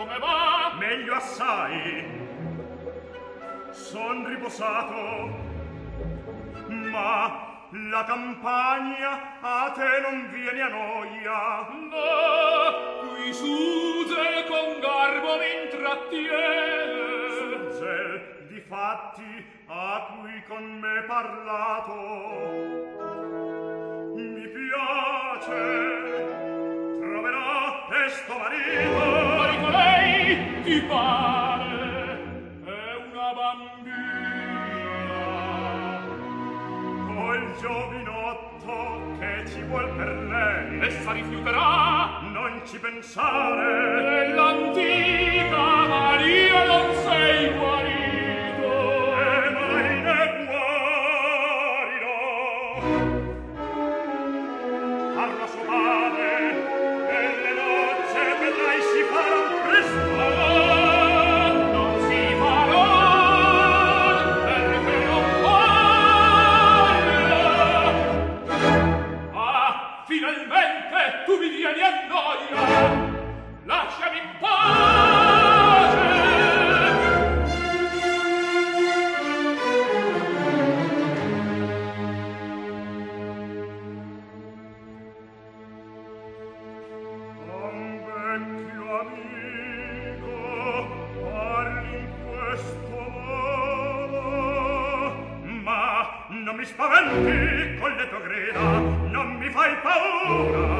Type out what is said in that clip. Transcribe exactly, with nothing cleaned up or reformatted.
come va? Meglio assai. Son riposato, ma la campagna a te non viene a noia. No, qui Suzel con garbo m'intrattiene. Suzel, difatti, a cui con me parlato, mi piace, troverà presto marito. Marito lei, ti pare, è una bambina. Col giovinotto che ci vuol per lei, essa rifiuterà. Non ci pensare. Nell'antica Maria non sei guarito. E mai ne guarirò. Parlo a suo padre, e le nozze vedrai si faran presto. Ah, non si farà, perché non voglio. Ah, finalmente tu mi vieni a noia. Lasciami in pace. Un vecchio amico parli in questo modo, ma non mi spaventi con le tue grida, non mi fai paura.